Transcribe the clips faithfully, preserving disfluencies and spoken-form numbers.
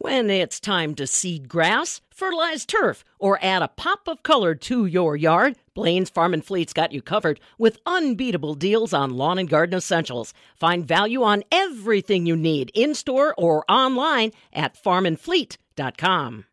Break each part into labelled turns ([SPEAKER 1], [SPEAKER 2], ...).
[SPEAKER 1] When it's time to seed grass, fertilize turf, or add a pop of color to your yard, Blaine's Farm and Fleet's got you covered with unbeatable deals on lawn and garden essentials. Find value on everything you need in-store or online at farm and fleet dot com.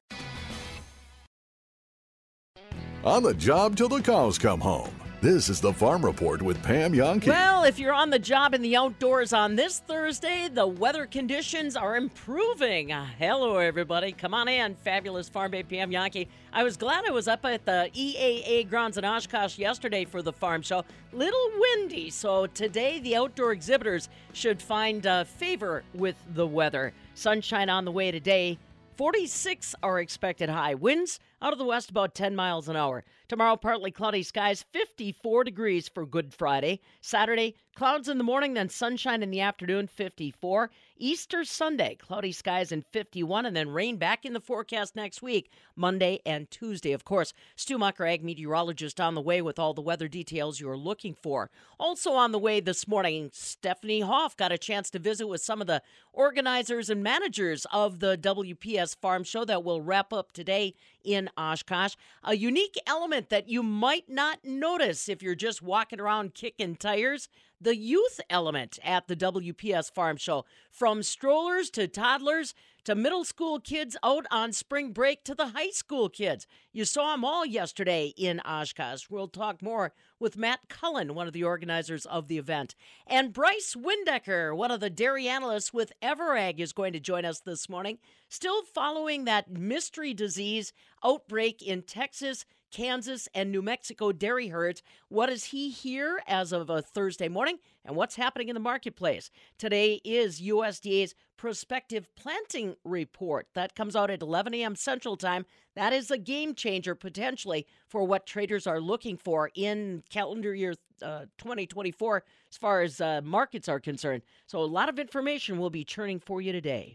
[SPEAKER 2] On the job till the cows come home. This is the Farm Report with Pam Jahnke.
[SPEAKER 1] Well, if you're on the job in the outdoors on this Thursday, the weather conditions are improving. Uh, hello, everybody. Come on in. Fabulous Farm Babe Pam Jahnke. I was glad I was up at the E A A grounds in Oshkosh yesterday for the farm show. Little windy, so today the outdoor exhibitors should find uh, favor with the weather. Sunshine on the way today. forty-six are expected high. Winds out of the west about ten miles an hour. Tomorrow, partly cloudy skies, fifty-four degrees for Good Friday. Saturday, clouds in the morning, then sunshine in the afternoon, fifty-four. Easter Sunday, cloudy skies and fifty-one, and then rain back in the forecast next week, Monday and Tuesday. Of course, Stu Mucker, ag meteorologist, on the way with all the weather details you're looking for. Also on the way this morning, Stephanie Hoff got a chance to visit with some of the organizers and managers of the W P S Farm Show that will wrap up today in Oshkosh. A unique element that you might not notice if you're just walking around kicking tires, the youth element at the W P S Farm Show. From strollers to toddlers to middle school kids out on spring break to the high school kids. You saw them all yesterday in Oshkosh. We'll talk more with Matt Cullen, one of the organizers of the event. And Bryce Windecker, one of the dairy analysts with Everag, is going to join us this morning. Still following that mystery disease outbreak in Texas, Kansas, and New Mexico dairy herds. What does he hear as of a Thursday morning, and what's happening in the marketplace? Today is U S D A's prospective planting report. That comes out at eleven a.m. Central Time. That is a game changer potentially for what traders are looking for in calendar year uh, twenty twenty-four as far as uh, markets are concerned. So a lot of information will be churning for you today.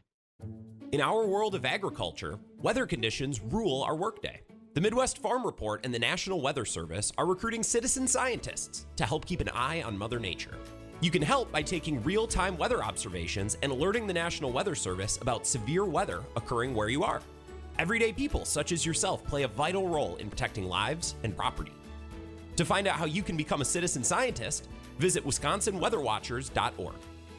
[SPEAKER 3] In our world of agriculture, weather conditions rule our workday. The Midwest Farm Report and the National Weather Service are recruiting citizen scientists to help keep an eye on Mother Nature. You can help by taking real-time weather observations and alerting the National Weather Service about severe weather occurring where you are. Everyday people such as yourself play a vital role in protecting lives and property. To find out how you can become a citizen scientist, visit wisconsin weather watchers dot org.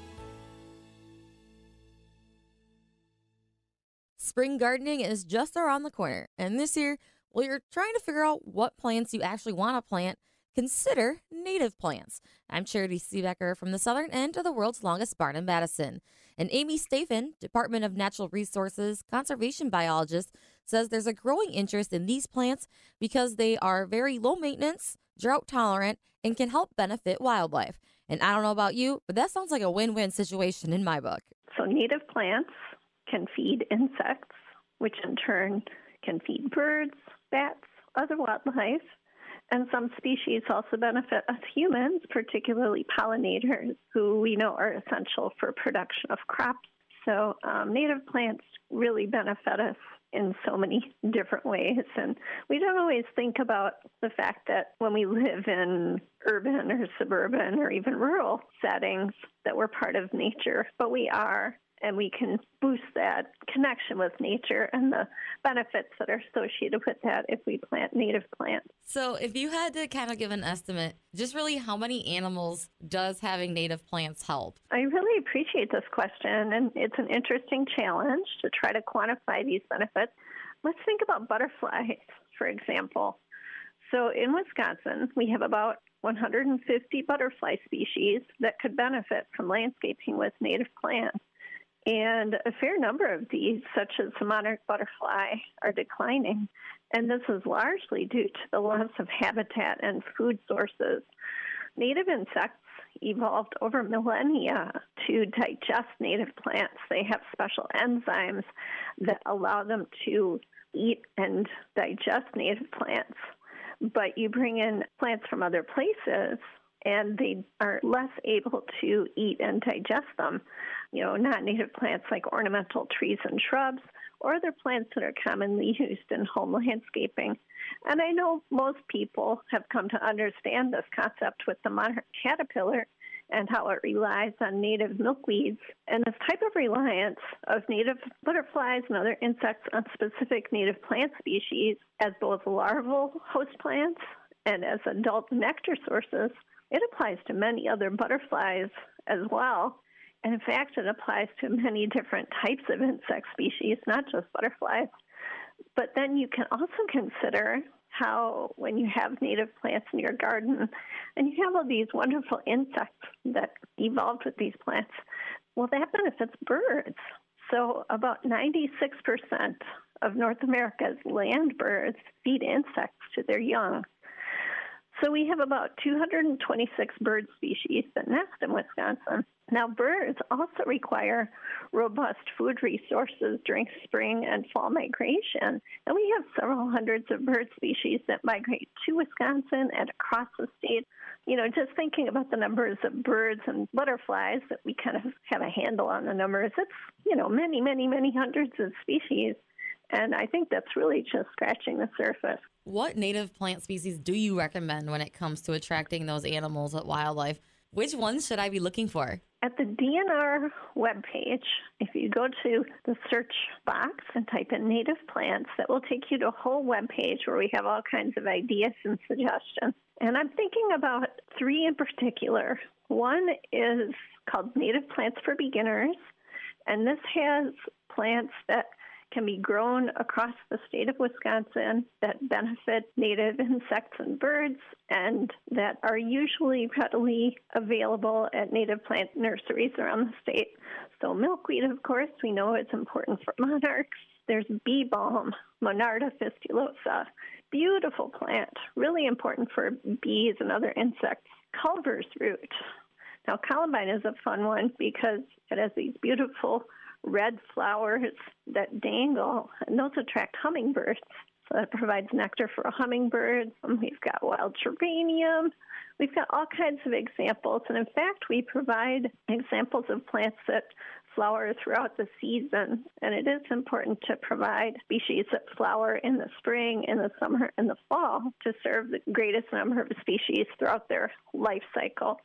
[SPEAKER 4] Spring gardening is just around the corner, and this year, while you're trying to figure out what plants you actually want to plant, consider native plants. I'm Charity Seebecker from the southern end of the world's longest barn in Madison. And Amy Stafen, Department of Natural Resources conservation biologist, says there's a growing interest in these plants because they are very low maintenance, drought tolerant, and can help benefit wildlife. And I don't know about you, but that sounds like a win-win situation in my book.
[SPEAKER 5] So native plants can feed insects, which in turn can feed birds, bats, other wildlife, and some species also benefit us humans, particularly pollinators, who we know are essential for production of crops. So um, native plants really benefit us in so many different ways, and we don't always think about the fact that when we live in urban or suburban or even rural settings that we're part of nature, but we are. And we can boost that connection with nature and the benefits that are associated with that if we plant native plants.
[SPEAKER 4] So if you had to kind of give an estimate, just really how many animals does having native plants help?
[SPEAKER 5] I really appreciate this question, and it's an interesting challenge to try to quantify these benefits. Let's think about butterflies, for example. So in Wisconsin, we have about one hundred fifty butterfly species that could benefit from landscaping with native plants. And a fair number of these, such as the monarch butterfly, are declining. And this is largely due to the loss of habitat and food sources. Native insects evolved over millennia to digest native plants. They have special enzymes that allow them to eat and digest native plants. But you bring in plants from other places, and they are less able to eat and digest them. You know, not native plants like ornamental trees and shrubs, or other plants that are commonly used in home landscaping. And I know most people have come to understand this concept with the monarch caterpillar and how it relies on native milkweeds. And this type of reliance of native butterflies and other insects on specific native plant species as both larval host plants and as adult nectar sources, it applies to many other butterflies as well. And in fact, it applies to many different types of insect species, not just butterflies. But then you can also consider how when you have native plants in your garden and you have all these wonderful insects that evolved with these plants, well, that benefits birds. So about ninety-six percent of North America's land birds feed insects to their young. So we have about two hundred twenty-six bird species that nest in Wisconsin. Now, birds also require robust food resources during spring and fall migration. And we have several hundreds of bird species that migrate to Wisconsin and across the state. You know, just thinking about the numbers of birds and butterflies that we kind of have a handle on the numbers, it's, you know, many, many, many hundreds of species. And I think that's really just scratching the surface.
[SPEAKER 4] What native plant species do you recommend when it comes to attracting those animals at wildlife? Which ones should I be looking for?
[SPEAKER 5] At the D N R webpage, if you go to the search box and type in native plants, that will take you to a whole webpage where we have all kinds of ideas and suggestions. And I'm thinking about three in particular. One is called Native Plants for Beginners, and this has plants that can be grown across the state of Wisconsin that benefit native insects and birds and that are usually readily available at native plant nurseries around the state. So milkweed, of course, we know it's important for monarchs. There's bee balm, Monarda fistulosa, beautiful plant, really important for bees and other insects. Culver's root. Now, columbine is a fun one because it has these beautiful red flowers that dangle, and those attract hummingbirds. So that provides nectar for hummingbirds. We've got wild geranium. We've got all kinds of examples. And in fact, we provide examples of plants that flower throughout the season. And it is important to provide species that flower in the spring, in the summer, and the fall to serve the greatest number of species throughout their life cycle.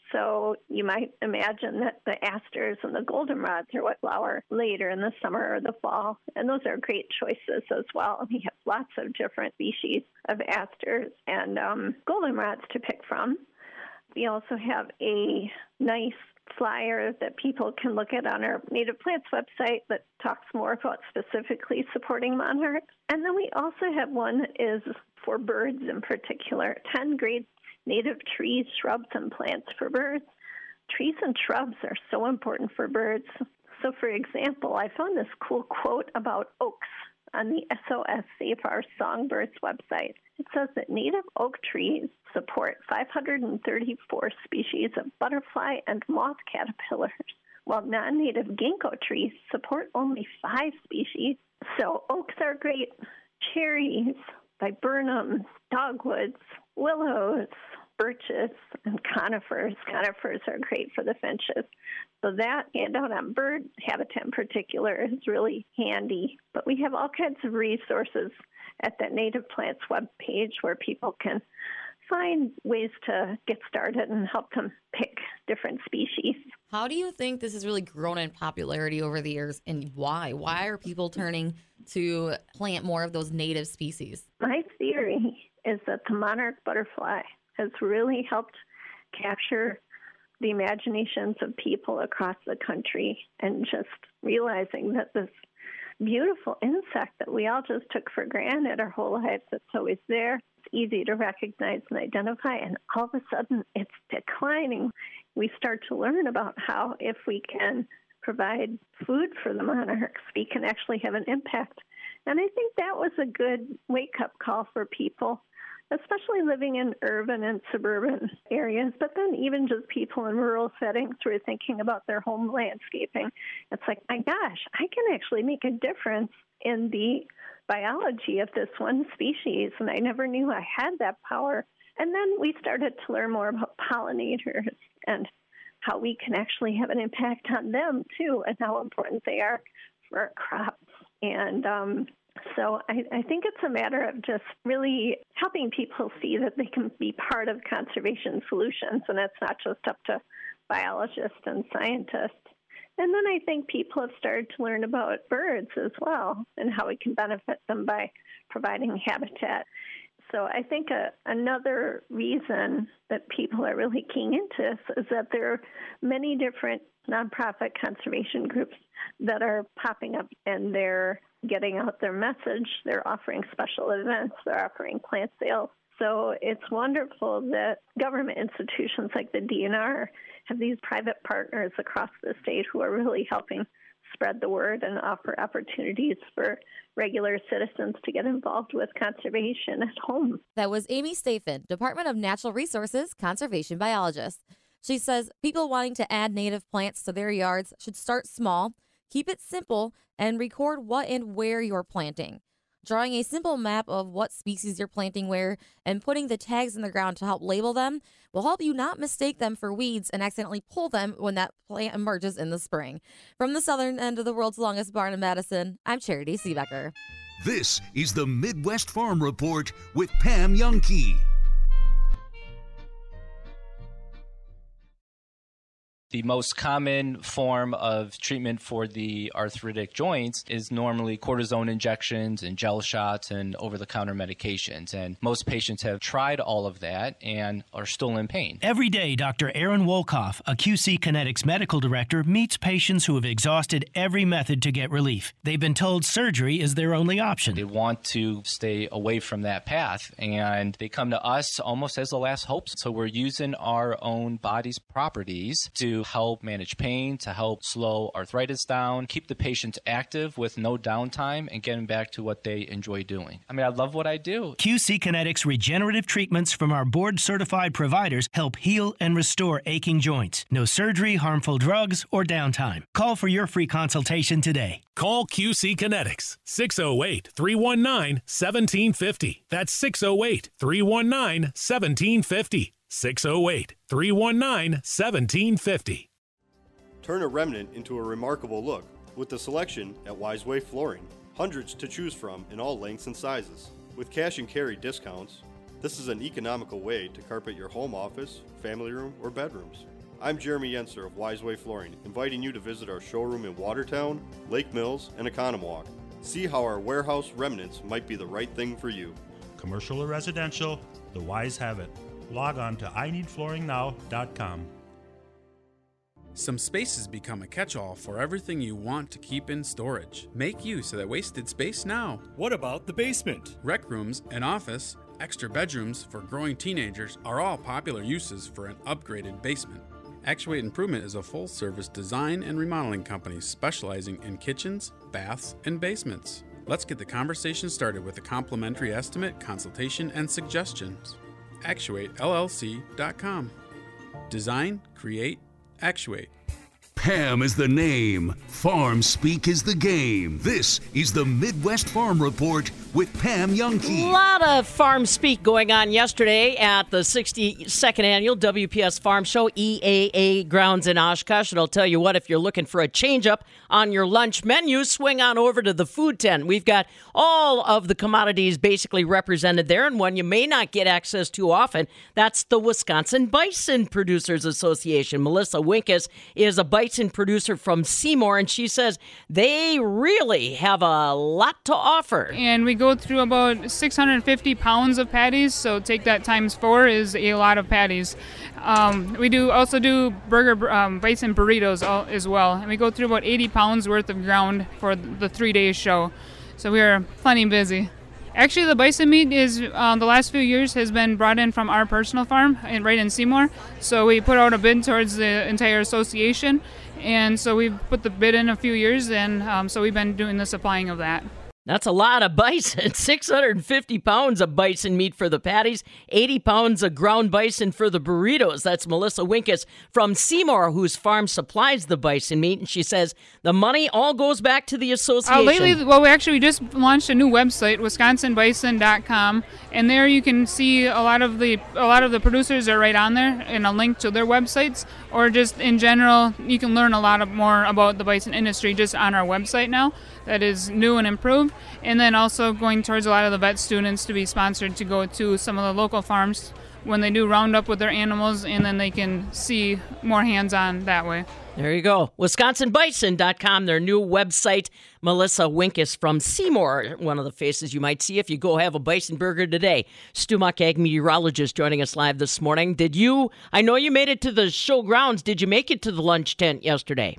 [SPEAKER 5] So you might imagine that the asters and the goldenrods are what flower later in the summer or the fall, and those are great choices as well. We have lots of different species of asters and um, goldenrods to pick from. We also have a nice flyer that people can look at on our Native Plants website that talks more about specifically supporting monarchs. And then we also have one that is for birds in particular, ten great native trees, shrubs, and plants for birds. Trees and shrubs are so important for birds. So, for example, I found this cool quote about oaks on the S O S Save Our Songbirds website. It says that native oak trees support five hundred thirty-four species of butterfly and moth caterpillars, while non-native ginkgo trees support only five species. So oaks are great. Cherries, viburnums, dogwoods, willows, birches, and conifers. Conifers are great for the finches. So that handout on bird habitat in particular is really handy. But we have all kinds of resources at that Native Plants webpage where people can find ways to get started and help them pick different species.
[SPEAKER 4] How do you think this has really grown in popularity over the years, and why? Why are people turning to plant more of those native species?
[SPEAKER 5] My theory is that the monarch butterfly has really helped capture the imaginations of people across the country, and just realizing that this beautiful insect that we all just took for granted our whole lives, it's always there, it's easy to recognize and identify, and all of a sudden it's declining. We start to learn about how if we can provide food for the monarchs, we can actually have an impact. And I think that was a good wake-up call for people, especially living in urban and suburban areas, but then even just people in rural settings who are thinking about their home landscaping. It's like, my gosh, I can actually make a difference in the biology of this one species, and I never knew I had that power. And then we started to learn more about pollinators and how we can actually have an impact on them, too, and how important they are for our crops. And um, so I, I think it's a matter of just really helping people see that they can be part of conservation solutions, and it's not just up to biologists and scientists. And then I think people have started to learn about birds as well and how we can benefit them by providing habitat. So I think a, another reason that people are really keying into this is that there are many different nonprofit conservation groups that are popping up, and they're getting out their message. They're offering special events. They're offering plant sales. So it's wonderful that government institutions like the D N R have these private partners across the state who are really helping spread the word and offer opportunities for regular citizens to get involved with conservation at home.
[SPEAKER 4] That was Amy Staphin, Department of Natural Resources Conservation Biologist. She says people wanting to add native plants to their yards should start small, keep it simple, and record what and where you're planting. Drawing a simple map of what species you're planting where and putting the tags in the ground to help label them will help you not mistake them for weeds and accidentally pull them when that plant emerges in the spring. From the southern end of the world's longest barn in Madison, I'm Charity Seebecker.
[SPEAKER 6] This is the Midwest Farm Report with Pam Youngkey.
[SPEAKER 7] The most common form of treatment for the arthritic joints is normally cortisone injections and gel shots and over-the-counter medications. And most patients have tried all of that and are still in pain.
[SPEAKER 8] Every day, Doctor Aaron Wolkoff, a Q C Kinetics medical director, meets patients who have exhausted every method to get relief. They've been told surgery is their only option.
[SPEAKER 7] They want to stay away from that path, and they come to us almost as the last hope. So we're using our own body's properties to help manage pain, to help slow arthritis down, keep the patients active with no downtime, and get them back to what they enjoy doing. I mean, I love what I do.
[SPEAKER 8] Q C Kinetics regenerative treatments from our board-certified providers help heal and restore aching joints. No surgery, harmful drugs, or downtime. Call for your free consultation today.
[SPEAKER 9] Call Q C Kinetics, six oh eight, three one nine, one seven five oh. That's six oh eight, three one nine, one seven five oh. six oh eight, three one nine, one seven five oh.
[SPEAKER 10] Turn a remnant into a remarkable look with the selection at Wiseway Flooring. Hundreds to choose from in all lengths and sizes. With cash and carry discounts, this is an economical way to carpet your home office, family room, or bedrooms. I'm Jeremy Yenser of Wiseway Flooring, inviting you to visit our showroom in Watertown, Lake Mills, and Economowoc. See how our warehouse remnants might be the right thing for you.
[SPEAKER 11] Commercial or residential, the Wise have it. Log on to I need flooring now dot com.
[SPEAKER 12] Some space has become a catch-all for everything you want to keep in storage. Make use of that wasted space now.
[SPEAKER 13] What about the basement?
[SPEAKER 12] Rec rooms, an office, extra bedrooms for growing teenagers are all popular uses for an upgraded basement. Actuate Improvement is a full-service design and remodeling company specializing in kitchens, baths, and basements. Let's get the conversation started with a complimentary estimate, consultation, and suggestions. Actuate L L C dot com. Design, create, actuate.
[SPEAKER 6] Pam is the name. Farm speak is the game. This is the Midwest Farm Report with Pam Youngkey.
[SPEAKER 1] A lot of farm speak going on yesterday at the sixty-second Annual W P S Farm Show, E A A grounds in Oshkosh. And I'll tell you what, if you're looking for a change-up on your lunch menu, swing on over to the food tent. We've got all of the commodities basically represented there, and one you may not get access to often, that's the Wisconsin Bison Producers Association. Melissa Winkus is a bison producer from Seymour, and she says they really have a lot to offer.
[SPEAKER 14] And we go through about six hundred fifty pounds of patties, so take that times four is a lot of patties. Um, we do also do burger um, bison burritos all, as well, and we go through about eighty pounds worth of ground for the three-day show, so we are plenty busy. Actually, the bison meat is um, the last few years has been brought in from our personal farm in, right in Seymour. So we put out a bid towards the entire association, and so we've put the bid in a few years, and um, so we've been doing the supplying of that.
[SPEAKER 1] That's a lot of bison. six hundred fifty pounds of bison meat for the patties, eighty pounds of ground bison for the burritos. That's Melissa Winkus from Seymour, whose farm supplies the bison meat. And she says the money all goes back to the association.
[SPEAKER 14] Uh, lately, well, we actually we just launched a new website, wisconsin bison dot com, and there you can see a lot of the a lot of the producers are right on there, and a link to their websites, or just in general, you can learn a lot of more about the bison industry just on our website now. That is new and improved, and then also going towards a lot of the vet students to be sponsored to go to some of the local farms when they do roundup with their animals, and then they can see more hands-on that way.
[SPEAKER 1] There you go. Wisconsin Bison dot com, their new website. Melissa Winkus from Seymour, one of the faces you might see if you go have a bison burger today. Stu Muck, ag meteorologist, joining us live this morning. Did you, I know you made it to the show grounds. Did you make it to the lunch tent yesterday?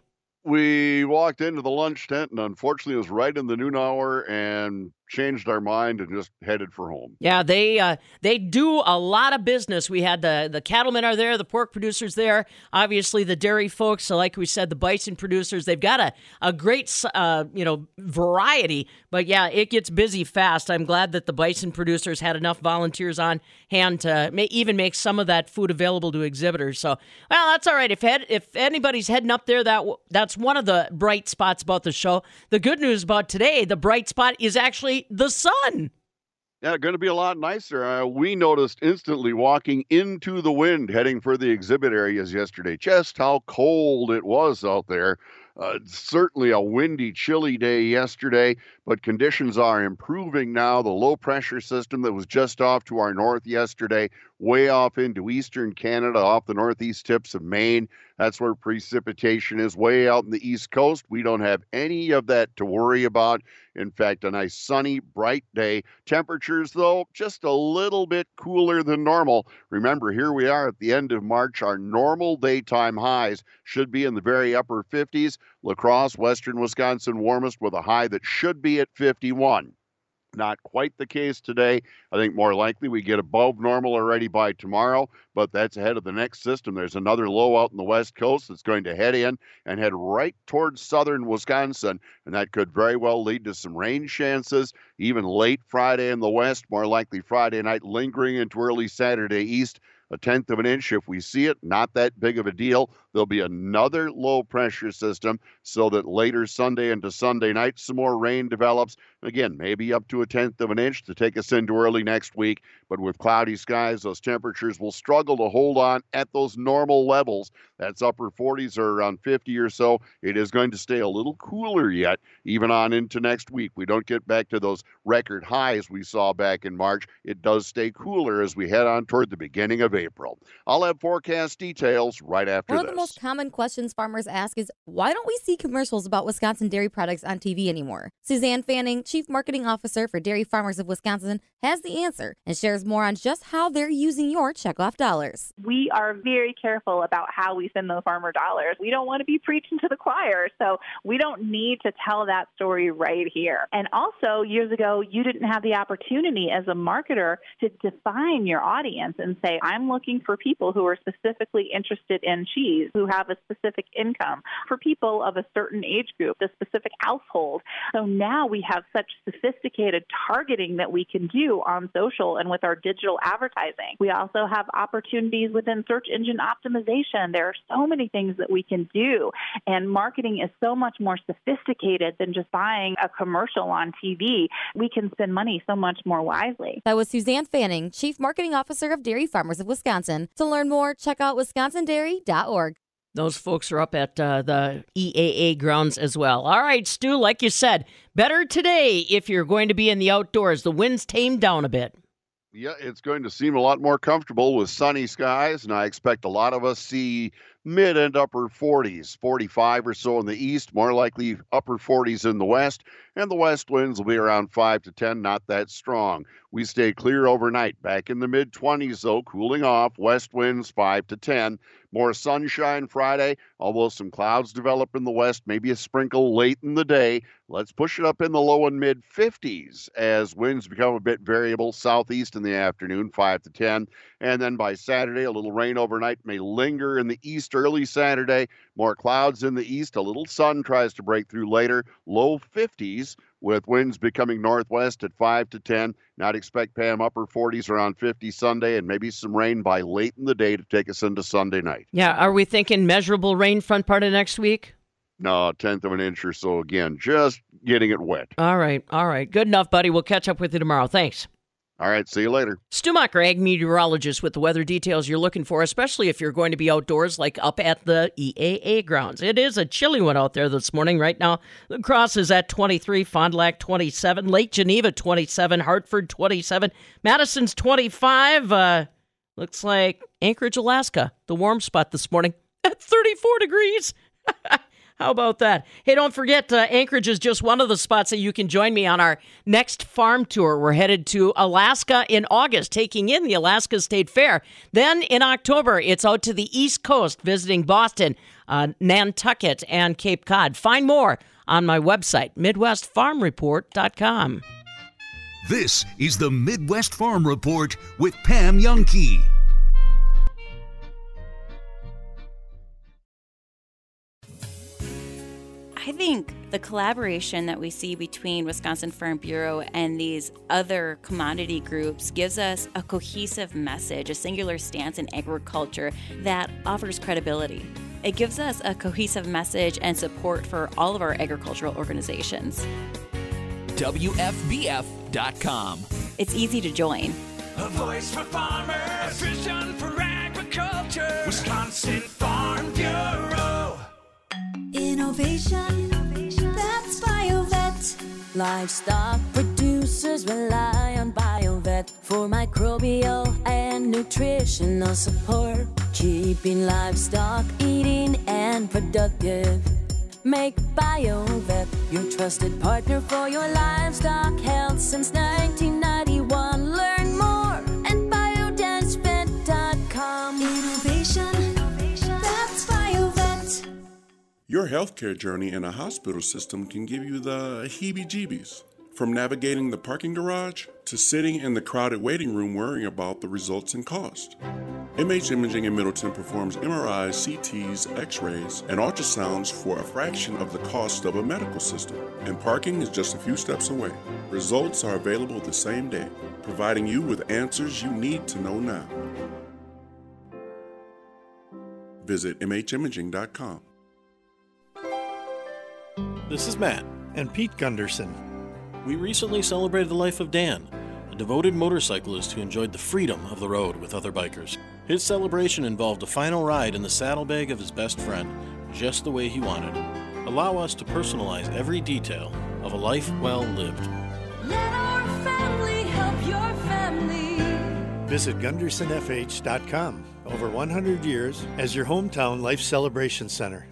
[SPEAKER 13] We walked into the lunch tent, and unfortunately it was right in the noon hour, and changed our mind and just headed for home.
[SPEAKER 1] Yeah, they uh, they do a lot of business. We had the, the cattlemen are there, the pork producers there, obviously the dairy folks, so like we said, the bison producers. They've got a, a great uh, you know variety, but yeah, it gets busy fast. I'm glad that the bison producers had enough volunteers on hand to may, even make some of that food available to exhibitors. So, well, that's all right. If head, if anybody's heading up there, that that's one of the bright spots about the show. The good news about today, the bright spot is actually the sun.
[SPEAKER 13] Yeah, going to be a lot nicer. Uh, we noticed instantly walking into the wind heading for the exhibit areas yesterday just how cold it was out there. Uh, certainly a windy, chilly day yesterday, but conditions are improving now. The low pressure system that was just off to our north yesterday, way off into eastern Canada, off the northeast tips of Maine. That's where precipitation is, way out in the east coast. We don't have any of that to worry about. In fact, a nice sunny, bright day. Temperatures, though, just a little bit cooler than normal. Remember, here we are at the end of March. Our normal daytime highs should be in the very upper fifties. La Crosse, western Wisconsin, warmest with a high that should be at fifty-one. Not quite the case today. I think more likely we get above normal already by tomorrow, but that's ahead of the next system. There's another low out in the west coast that's going to head in and head right towards southern Wisconsin, and that could very well lead to some rain chances, even late Friday in the west, more likely Friday night, lingering into early Saturday east. A tenth of an inch if we see it, not that big of a deal. There'll be another low pressure system so that later Sunday into Sunday night, some more rain develops. Again, maybe up to a tenth of an inch to take us into early next week. But with cloudy skies, those temperatures will struggle to hold on at those normal levels. That's upper forties or around fifty or so. It is going to stay a little cooler yet, even on into next week. We don't get back to those record highs we saw back in March. It does stay cooler as we head on toward the beginning of April. I'll have forecast details right after
[SPEAKER 4] One
[SPEAKER 13] this.
[SPEAKER 4] of the most common questions farmers ask is, why don't we see commercials about Wisconsin dairy products on T V anymore? Suzanne Fanning, Chief Marketing Officer for Dairy Farmers of Wisconsin, has the answer and shares more on just how they're using your checkoff dollars.
[SPEAKER 15] We are very careful about how we spend those farmer dollars. We don't want to be preaching to the choir, so we don't need to tell that story right here. And also, years ago, you didn't have the opportunity as a marketer to define your audience and say, I'm looking for people who are specifically interested in cheese, who have a specific income, for people of a certain age group, a specific household. So now we have such sophisticated targeting that we can do on social and with our digital advertising. We also have opportunities within search engine optimization. There are so many things that we can do, and marketing is so much more sophisticated than just buying a commercial on T V. We can spend money so much more wisely.
[SPEAKER 4] That was Suzanne Fanning, Chief Marketing Officer of Dairy Farmers of Wisconsin. To learn more, check out wisconsin dairy dot org.
[SPEAKER 1] Those folks are up at uh, the E A A grounds as well. All right, Stu, like you said, better today if you're going to be in the outdoors. The wind's tamed down a bit.
[SPEAKER 13] Yeah, it's going to seem a lot more comfortable with sunny skies, and I expect a lot of us see mid and upper forties, forty-five or so in the east, more likely upper forties in the west, and the west winds will be around five to ten, not that strong. We stay clear overnight, back in the mid twenties though, cooling off, west winds five to ten. More sunshine Friday, although some clouds develop in the west, maybe a sprinkle late in the day. Let's push it up in the low and mid fifties as winds become a bit variable, southeast in the afternoon, five to ten. And then by Saturday, a little rain overnight may linger in the east early Saturday. More clouds in the east, a little sun tries to break through later, low fifties with winds becoming northwest at five to ten. Not expect Pam upper forties around fifty Sunday, and maybe some rain by late in the day to take us into Sunday night.
[SPEAKER 1] Yeah, are we thinking measurable rain front part of next week?
[SPEAKER 13] No, a tenth of an inch or so again, just getting it wet.
[SPEAKER 1] All right, all right. Good enough, buddy. We'll catch up with you tomorrow. Thanks.
[SPEAKER 13] All right, see you later.
[SPEAKER 1] Stu Muck, ag meteorologist, with the weather details you're looking for, especially if you're going to be outdoors like up at the E A A grounds. It is a chilly one out there this morning. Right now, La Crosse is at twenty-three, Fond du Lac twenty-seven, Lake Geneva twenty-seven, Hartford twenty-seven, Madison's twenty-five, uh, Looks like Anchorage, Alaska, the warm spot this morning at thirty-four degrees. How about that? Hey, don't forget, uh, Anchorage is just one of the spots that you can join me on our next farm tour. We're headed to Alaska in August, taking in the Alaska State Fair. Then in October, it's out to the East Coast, visiting Boston, uh, Nantucket, and Cape Cod. Find more on my website, midwest farm report dot com.
[SPEAKER 6] This is the Midwest Farm Report with Pam Jahnke.
[SPEAKER 16] I think the collaboration that we see between Wisconsin Farm Bureau and these other commodity groups gives us a cohesive message, a singular stance in agriculture that offers credibility. It gives us a cohesive message and support for all of our agricultural organizations.
[SPEAKER 17] W F B F dot com.
[SPEAKER 16] It's easy to join.
[SPEAKER 17] A voice for farmers, a vision for agriculture. Wisconsin Farm Bureau.
[SPEAKER 18] Innovation, that's BioVet. Livestock producers rely on BioVet for microbial and nutritional support, keeping livestock eating and productive. Make BioVet your trusted partner for your livestock health since nineteen ninety-one. Learn more at biodance vet dot com. Innovation, that's BioVet.
[SPEAKER 19] Your healthcare journey in a hospital system can give you the heebie-jeebies. From navigating the parking garage to sitting in the crowded waiting room worrying about the results and cost. M H Imaging in Middleton performs M R Is, C Ts, X-rays, and ultrasounds for a fraction of the cost of a medical system. And parking is just a few steps away. Results are available the same day, providing you with answers you need to know now. Visit M H imaging dot com.
[SPEAKER 20] This is Matt and Pete Gunderson. We recently celebrated the life of Dan, a devoted motorcyclist who enjoyed the freedom of the road with other bikers. His celebration involved a final ride in the saddlebag of his best friend, just the way he wanted. Allow us to personalize every detail of a life well lived.
[SPEAKER 18] Let our family help your family.
[SPEAKER 20] Visit Gunderson F H dot com. Over one hundred years as your hometown life celebration center.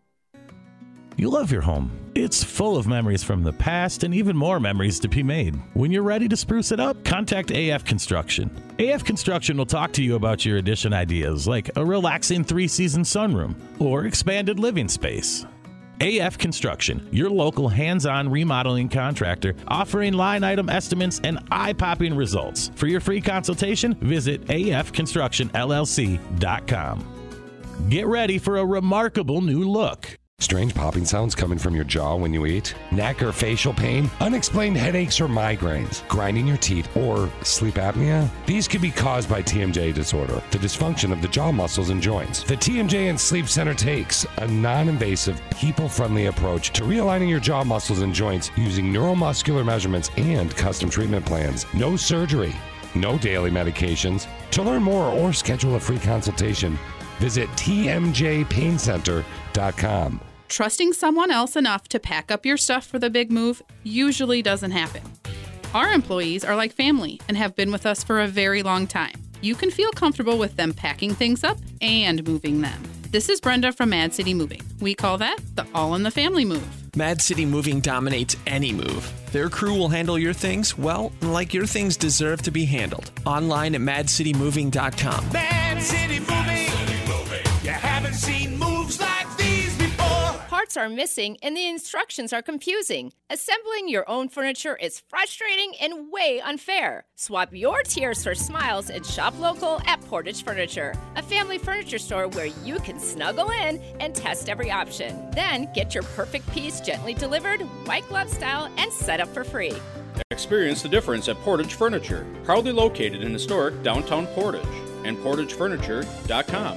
[SPEAKER 21] You love your home. It's full of memories from the past and even more memories to be made. When you're ready to spruce it up, contact A F Construction. A F Construction will talk to you about your addition ideas like a relaxing three-season sunroom or expanded living space. A F Construction, your local hands-on remodeling contractor, offering line item estimates and eye-popping results. For your free consultation, visit A F construction L L C dot com. Get ready for a remarkable new look.
[SPEAKER 22] Strange popping sounds coming from your jaw when you eat? Neck or facial pain? Unexplained headaches or migraines? Grinding your teeth or sleep apnea? These could be caused by T M J disorder, the dysfunction of the jaw muscles and joints. The T M J and Sleep Center takes a non-invasive, people-friendly approach to realigning your jaw muscles and joints using neuromuscular measurements and custom treatment plans. No surgery, no daily medications. To learn more or schedule a free consultation, visit T M J pain center dot com.
[SPEAKER 23] Trusting someone else enough to pack up your stuff for the big move usually doesn't happen. Our employees are like family and have been with us for a very long time. You can feel comfortable with them packing things up and moving them. This is Brenda from Mad City Moving. We call that the all in the family move.
[SPEAKER 24] Mad City Moving dominates any move. Their crew will handle your things, well, like your things deserve to be handled. Online at mad city moving dot com.
[SPEAKER 17] Mad City Moving. Mad City Moving. You haven't seen moves like these before.
[SPEAKER 25] Parts are missing and the instructions are confusing. Assembling your own furniture is frustrating and way unfair. Swap your tears for smiles and shop local at Portage Furniture, a family furniture store where you can snuggle in and test every option. Then get your perfect piece gently delivered, white glove style, and set up for free.
[SPEAKER 26] Experience the difference at Portage Furniture, proudly located in historic downtown Portage, and portage furniture dot com.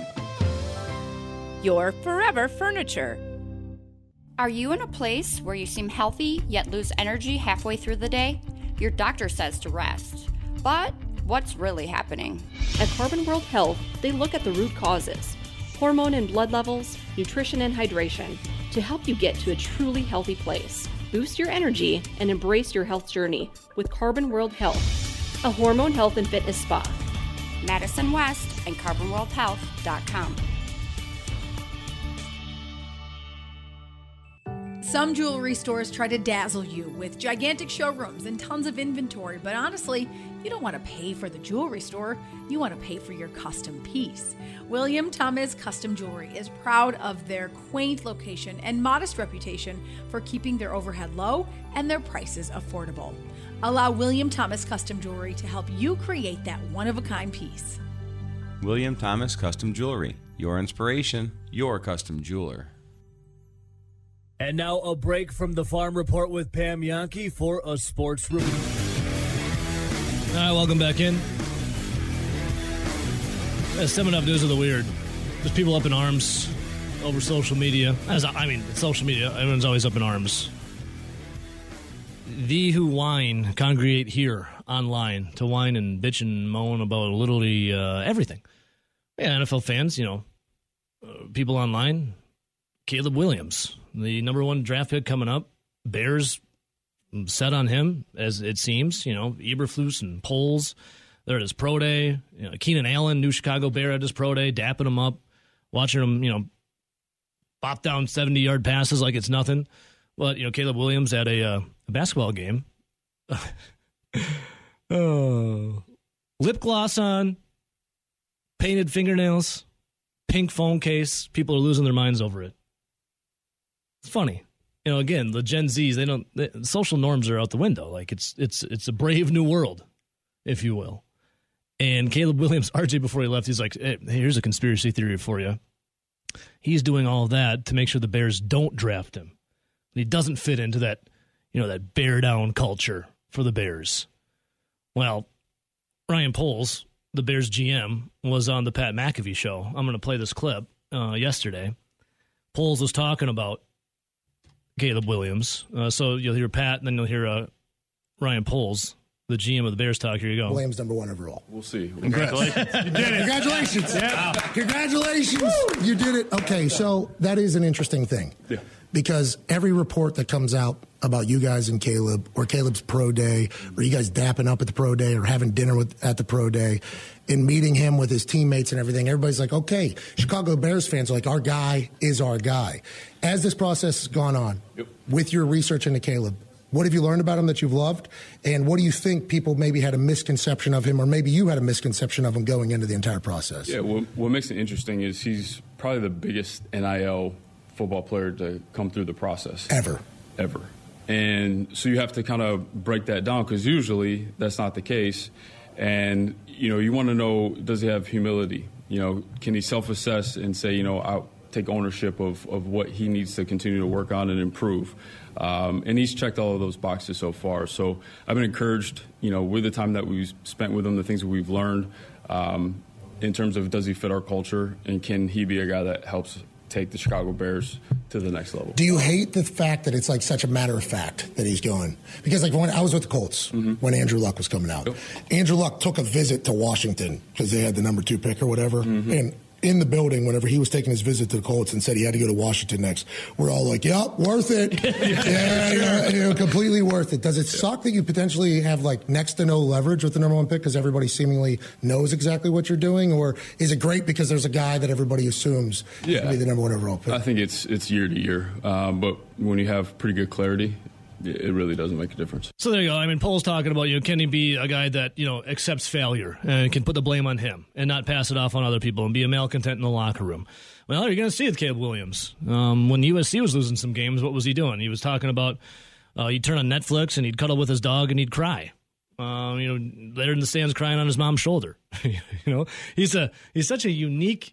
[SPEAKER 25] Your forever furniture.
[SPEAKER 27] Are you in a place where you seem healthy yet lose energy halfway through the day? Your doctor says to rest. But what's really happening?
[SPEAKER 28] At Carbon World Health, they look at the root causes, hormone and blood levels, nutrition and hydration, to help you get to a truly healthy place. Boost your energy and embrace your health journey with Carbon World Health, a hormone health and fitness spa.
[SPEAKER 27] Madison West, and carbon world health dot com.
[SPEAKER 2] Some jewelry stores try to dazzle you with gigantic showrooms and tons of inventory, but honestly, you don't want to pay for the jewelry store. You want to pay for your custom piece. William Thomas Custom Jewelry is proud of their quaint location and modest reputation for keeping their overhead low and their prices affordable. Allow William Thomas Custom Jewelry to help you create that one-of-a-kind piece.
[SPEAKER 3] William Thomas Custom Jewelry, your inspiration, your custom jeweler.
[SPEAKER 5] And now a break from the Farm Report with Pam Yankee for a sports review.
[SPEAKER 7] All right, welcome back in. Uh, Seven Up News of the Weird. There's people up in arms over social media. As I mean, social media, everyone's always up in arms. The who whine congregate here online to whine and bitch and moan about literally uh, everything. Yeah, N F L fans, you know, uh, people online. Caleb Williams, the number one draft pick coming up. Bears set on him, as it seems. You know, Eberflus and Poles. They're at his pro day. You know, Keenan Allen, new Chicago Bear at his pro day, dapping him up, watching him, you know, pop down seventy-yard passes like it's nothing. But, you know, Caleb Williams at a, uh, a basketball game. oh. Lip gloss on, painted fingernails, pink phone case. People are losing their minds over it. It's funny. You know, again, the Gen Zs, they don't, the social norms are out the window. Like, it's it's it's a brave new world, if you will. And Caleb Williams, R J, before he left, he's like, hey, here's a conspiracy theory for you. He's doing all of that to make sure the Bears don't draft him. He doesn't fit into that, you know, that bear down culture for the Bears. Well, Ryan Poles, the Bears G M, was on the Pat McAfee show. I'm going to play this clip uh, yesterday. Poles was talking about Caleb Williams. Uh, so you'll hear Pat, and then you'll hear uh, Ryan Poles, the G M of the Bears, talk. Here you go.
[SPEAKER 8] Williams number one overall.
[SPEAKER 3] We'll see.
[SPEAKER 8] Congratulations. You did it. Congratulations.
[SPEAKER 7] Yeah.
[SPEAKER 8] Congratulations. Woo! You did it. Okay, so that is an interesting thing.
[SPEAKER 3] Yeah.
[SPEAKER 8] Because every report that comes out about you guys and Caleb, or Caleb's pro day, or you guys dapping up at the pro day, or having dinner with at the pro day, and meeting him with his teammates and everything, everybody's like, okay, Chicago Bears fans are like, our guy is our guy. As this process has gone on, yep. with your research into Caleb, what have you learned about him that you've loved? And what do you think people maybe had a misconception of him, or maybe you had a misconception of him going into the entire process?
[SPEAKER 9] Yeah, well, what makes it interesting is he's probably the biggest N I L football player to come through the process.
[SPEAKER 8] Ever.
[SPEAKER 9] Ever. And so you have to kind of break that down, because usually that's not the case. And, you know, you want to know, does he have humility? You know, can he self-assess and say, you know, I'll take ownership of, of what he needs to continue to work on and improve? Um, and he's checked all of those boxes so far. So I've been encouraged, you know, with the time that we've spent with him, the things that we've learned, um, in terms of does he fit our culture, and can he be a guy that helps take the Chicago Bears to the next level.
[SPEAKER 8] Do you hate the fact that it's like such a matter of fact that he's going? Because like when I was with the Colts, mm-hmm. when Andrew Luck was coming out, yep. Andrew Luck took a visit to Washington because they had the number two pick or whatever. Mm-hmm. And in the building, whenever he was taking his visit to the Colts and said he had to go to Washington next, we're all like, yep, worth it. yeah, yeah, yeah, completely worth it. Does it yeah. suck that you potentially have like next to no leverage with the number one pick because everybody seemingly knows exactly what you're doing? Or is it great because there's a guy that everybody assumes yeah. to be the number one overall pick?
[SPEAKER 9] I think it's it's year to year. Um, but when you have pretty good clarity, it really doesn't make a difference.
[SPEAKER 7] So there you go. I mean, Pole's talking about, you know, can he be a guy that, you know, accepts failure and can put the blame on him and not pass it off on other people and be a malcontent in the locker room? Well, you're going to see it, Caleb Williams. Um, when U S C was losing some games, what was he doing? He was talking about uh, he'd turn on Netflix and he'd cuddle with his dog and he'd cry. Um, you know, there in the stands crying on his mom's shoulder. you know, he's a he's such a unique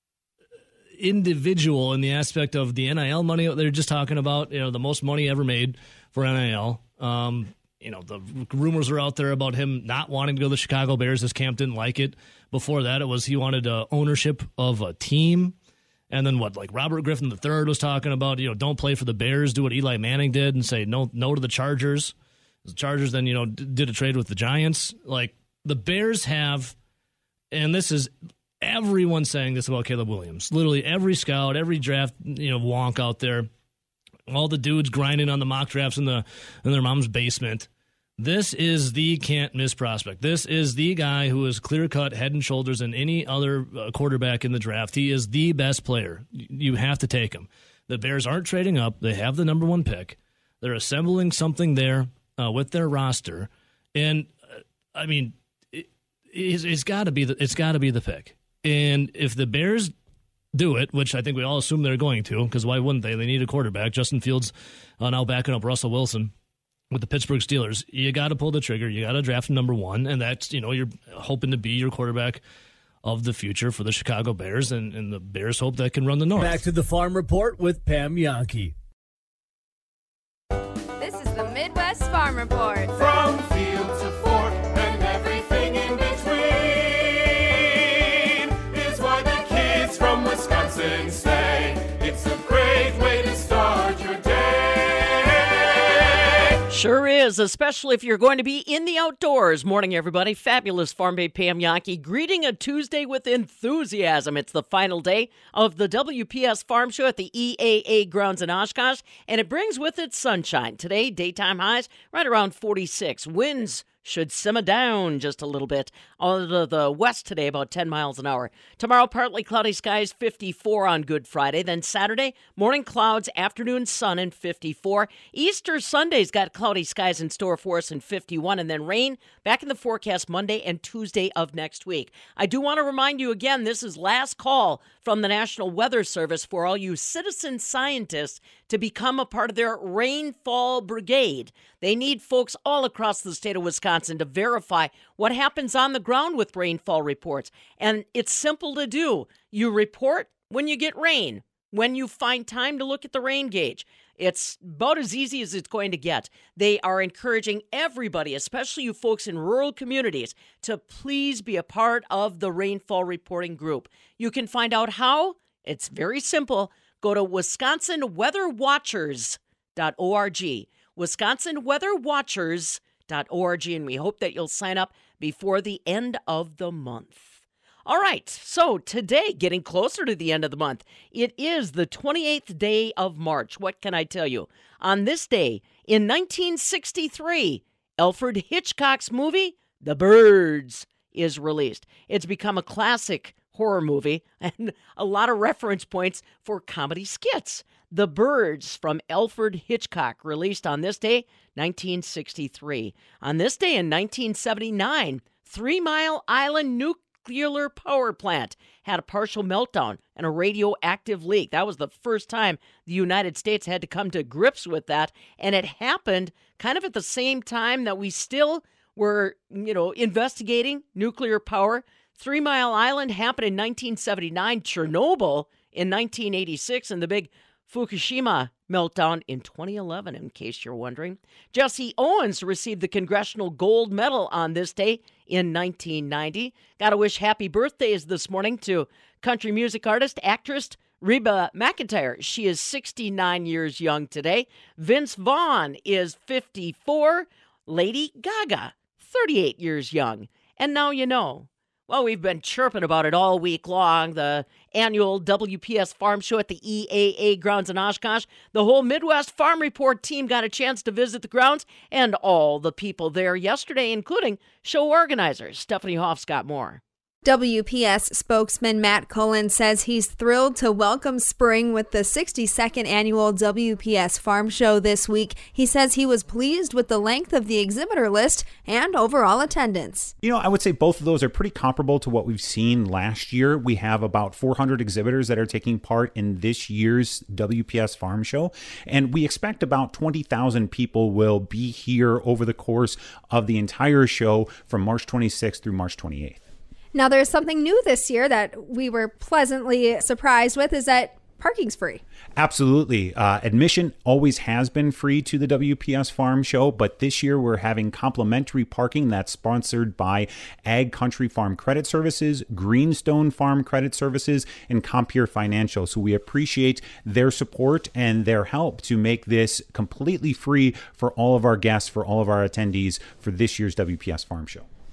[SPEAKER 7] individual in the aspect of the N I L money they're just talking about, you know, the most money ever made for N I L. Um, you know, the rumors are out there about him not wanting to go to the Chicago Bears. His camp didn't like it. Before that, it was he wanted uh, ownership of a team. And then what, like Robert Griffin the third was talking about, you know, don't play for the Bears, do what Eli Manning did and say no no to the Chargers. The Chargers then, you know, d- did a trade with the Giants. Like, the Bears have, and this is everyone saying this about Caleb Williams. Literally every scout, every draft, you know, wonk out there, all the dudes grinding on the mock drafts in the in their mom's basement. This is the can't miss prospect. This is the guy who is clear cut head and shoulders than any other uh, quarterback in the draft. He is the best player. You have to take him. The Bears aren't trading up. They have the number one pick. They're assembling something there uh, with their roster, and uh, I mean, it, it's, it's got to be the it's got to be the pick. And if the Bears do it, which I think we all assume they're going to, because why wouldn't they? They need a quarterback. Justin Fields uh, now backing up Russell Wilson with the Pittsburgh Steelers. You got to pull the trigger. You got to draft number one, and that's, you know, you're hoping to be your quarterback of the future for the Chicago Bears, and, and the Bears hope that can run the North.
[SPEAKER 5] Back to the Farm Report with Pam Yankee.
[SPEAKER 1] This is the Midwest Farm Report.
[SPEAKER 17] From field to fork and everything in between is why the kids from Wisconsin say it's a great way to start your day.
[SPEAKER 4] Sure is, especially if you're going to be in the outdoors. Morning, everybody. Fabulous Farm Babe Pam Yankee greeting a Tuesday with enthusiasm. It's the final day of the W P S Farm Show at the E A A grounds in Oshkosh, and it brings with it sunshine. Today, daytime highs right around forty-six. Winds should simmer down just a little bit. Out of the west today, about ten miles an hour. Tomorrow, partly cloudy skies, fifty-four on Good Friday. Then Saturday, morning clouds, afternoon sun, and fifty-four. Easter Sunday's got cloudy skies in store for us, and fifty-one. And then rain back in the forecast Monday and Tuesday of next week. I do want to remind you again, this is last call from the National Weather Service for all you citizen scientists to become a part of their rainfall brigade. They need folks all across the state of Wisconsin to verify what happens on the ground with rainfall reports. And it's simple to do. You report when you get rain, when you find time to look at the rain gauge. It's about as easy as it's going to get. They are encouraging everybody, especially you folks in rural communities, to please be a part of the rainfall reporting group. You can find out how. It's very simple. Go to wisconsin weather watchers dot org. wisconsin weather watchers dot org, and we hope that you'll sign up before the end of the month. All right, so today, getting closer to the end of the month, it is the twenty-eighth day of March. What can I tell you? On this day, in nineteen sixty-three, Alfred Hitchcock's movie, The Birds, is released. It's become a classic horror movie and a lot of reference points for comedy skits. The Birds from Alfred Hitchcock, released on this day, nineteen sixty-three. On this day in nineteen seventy-nine, Three Mile Island Nuclear Power Plant had a partial meltdown and a radioactive leak. That was the first time the United States had to come to grips with that, and it happened kind of at the same time that we still were, you know, investigating nuclear power. Three Mile Island happened in nineteen seventy-nine, Chernobyl in nineteen eighty-six, and the big Fukushima meltdown in twenty eleven, in case you're wondering. Jesse Owens received the Congressional Gold Medal on this day in nineteen ninety. Got to wish happy birthdays this morning to country music artist, actress Reba McEntire. She is sixty-nine years young today. Vince Vaughn is fifty-four. Lady Gaga, thirty-eight years young. And now you know. Well, we've been chirping about it all week long. The annual W P S Farm Show at the E A A grounds in Oshkosh. The whole Midwest Farm Report team got a chance to visit the grounds and all the people there yesterday, including show organizers. Stephanie Hoff's got more.
[SPEAKER 10] W P S spokesman Matt Cullen says he's thrilled to welcome spring with the sixty-second annual W P S Farm Show this week. He says he was pleased with the length of the exhibitor list and overall attendance.
[SPEAKER 11] You know, I would say both of those are pretty comparable to what we've seen last year. We have about four hundred exhibitors that are taking part in this year's W P S Farm Show, and we expect about twenty thousand people will be here over the course of the entire show from March twenty-sixth through March twenty-eighth.
[SPEAKER 10] Now, there's something new this year that we were pleasantly surprised with, is that parking's free.
[SPEAKER 11] Absolutely. Uh, admission always has been free to the W P S Farm Show, but this year we're having complimentary parking that's sponsored by Ag Country Farm Credit Services, Greenstone Farm Credit Services, and Compeer Financial. So we appreciate their support and their help to make this completely free for all of our guests, for all of our attendees for this year's W P S Farm Show.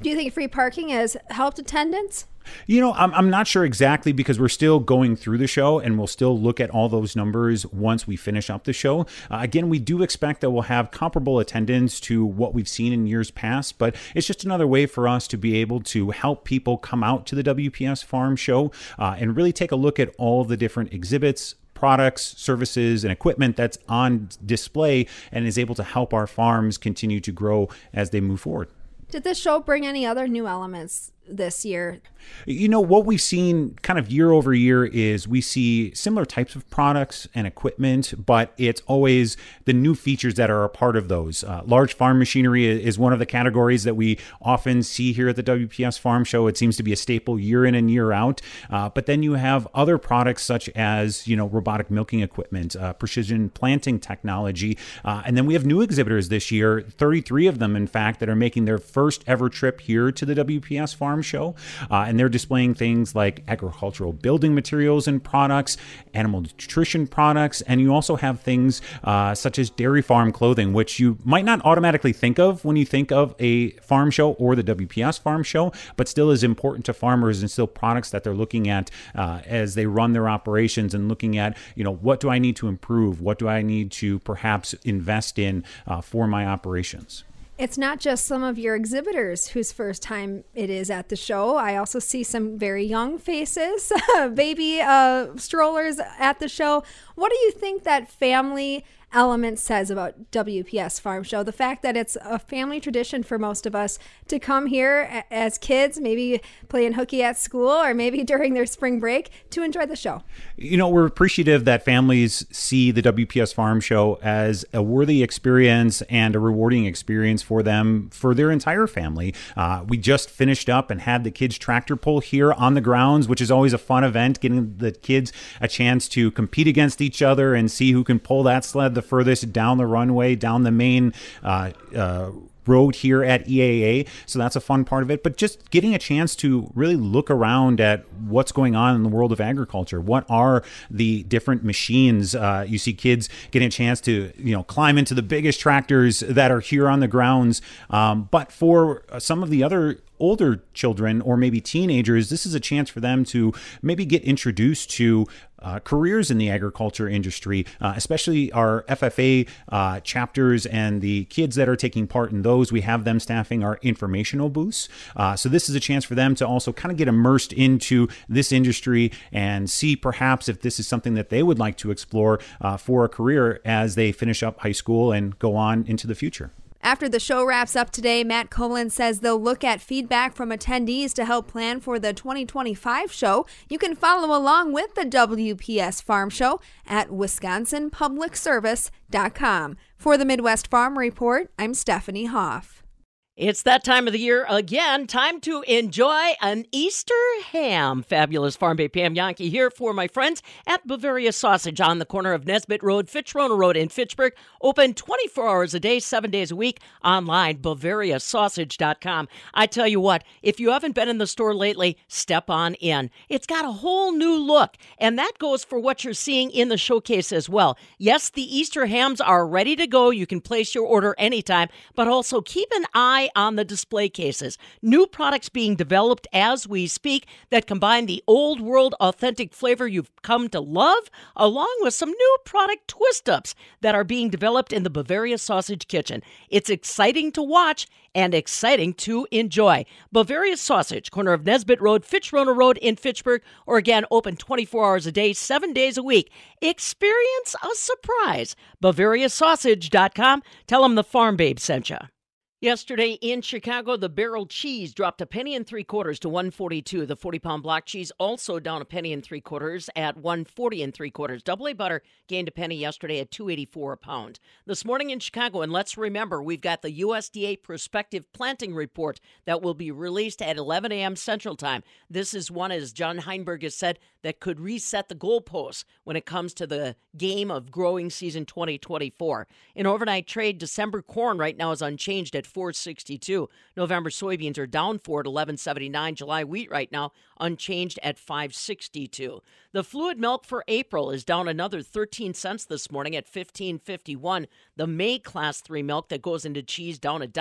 [SPEAKER 10] Do you think free parking has helped attendance?
[SPEAKER 11] You know, I'm, I'm not sure exactly because we're still going through the show and we'll still look at all those numbers once we finish up the show. Uh, again, we do expect that we'll have comparable attendance to what we've seen in years past, but it's just another way for us to be able to help people come out to the W P S Farm Show uh, and really take a look at all the different exhibits, products, services, and equipment that's on display and is able to help our farms continue to grow as they move forward.
[SPEAKER 10] Did this show bring any other new elements this year?
[SPEAKER 11] You know, what we've seen kind of year over year is we see similar types of products and equipment, but it's always the new features that are a part of those. Uh, large farm machinery is one of the categories that we often see here at the W P S Farm Show. It seems to be a staple year in and year out. Uh, but then you have other products such as, you know, robotic milking equipment, uh, precision planting technology. Uh, and then we have new exhibitors this year, thirty-three of them, in fact, that are making their first ever trip here to the W P S Farm Show. Uh, and they're displaying things like agricultural building materials and products, animal nutrition products, and you also have things uh, such as dairy farm clothing, which you might not automatically think of when you think of a farm show or the W P S Farm Show, but still is important to farmers and still products that they're looking at uh, as they run their operations and looking at, you know, what do I need to improve? What do I need to perhaps invest in uh, for my operations?
[SPEAKER 10] It's not just some of your exhibitors whose first time it is at the show. I also see some very young faces, baby uh, strollers at the show. What do you think that family element says about W P S Farm Show? The fact that it's a family tradition for most of us to come here as kids, maybe playing hooky at school or maybe during their spring break to enjoy the show.
[SPEAKER 11] You know, we're appreciative that families see the W P S Farm Show as a worthy experience and a rewarding experience for them, for their entire family. Uh, we just finished up and had the kids tractor pull here on the grounds, which is always a fun event, getting the kids a chance to compete against each other and see who can pull that sled the furthest down the runway, down the main uh, uh, road here at E A A. So that's a fun part of it. But just getting a chance to really look around at what's going on in the world of agriculture. What are the different machines? Uh, you see kids getting a chance to, you know, climb into the biggest tractors that are here on the grounds. Um, but for some of the other older children or maybe teenagers, this is a chance for them to maybe get introduced to Uh, careers in the agriculture industry, uh, especially our F F A uh, chapters and the kids that are taking part in those. We have them staffing our informational booths. Uh, so this is a chance for them to also kind of get immersed into this industry and see perhaps if this is something that they would like to explore uh, for a career as they finish up high school and go on into the future.
[SPEAKER 10] After the show wraps up today, Matt Colin says they'll look at feedback from attendees to help plan for the twenty twenty-five show. You can follow along with the W P S Farm Show at wisconsin public service dot com. For the Midwest Farm Report, I'm Stephanie Hoff.
[SPEAKER 4] It's that time of the year again. Time to enjoy an Easter ham. Fabulous Farm Bay Pam Yankee here for my friends at Bavaria Sausage on the corner of Nesbitt Road, Fitzroy Road in Fitchburg. Open twenty-four hours a day, seven days a week. Online, bavaria sausage dot com. I tell you what, if you haven't been in the store lately, step on in. It's got a whole new look, and that goes for what you're seeing in the showcase as well. Yes, the Easter hams are ready to go. You can place your order anytime, but also keep an eye on the display cases. New products being developed as we speak that combine the old world authentic flavor you've come to love, along with some new product twist-ups that are being developed in the Bavaria Sausage Kitchen. It's exciting to watch and exciting to enjoy. Bavaria Sausage, corner of Nesbitt Road, Fitzroy Road in Fitchburg, or again, open twenty-four hours a day, seven days a week. Experience a surprise. bavaria sausage dot com. Tell them the Farm Babe sent you. Yesterday in Chicago, the barrel cheese dropped a penny and three quarters to one forty-two. The forty-pound block cheese also down a penny and three quarters at one forty and three quarters. Double A butter gained a penny yesterday at two eighty-four a pound. This morning in Chicago, and let's remember, we've got the U S D A prospective planting report that will be released at eleven a.m. Central Time. This is one, as John Heinberg has said, that could reset the goalposts when it comes to the game of growing season twenty twenty-four. In overnight trade, December corn right now is unchanged at four sixty-two. November soybeans are down four at eleven seventy-nine. July wheat right now unchanged at five sixty-two. The fluid milk for April is down another thirteen cents this morning at fifteen fifty-one. The May class three milk that goes into cheese down a dime,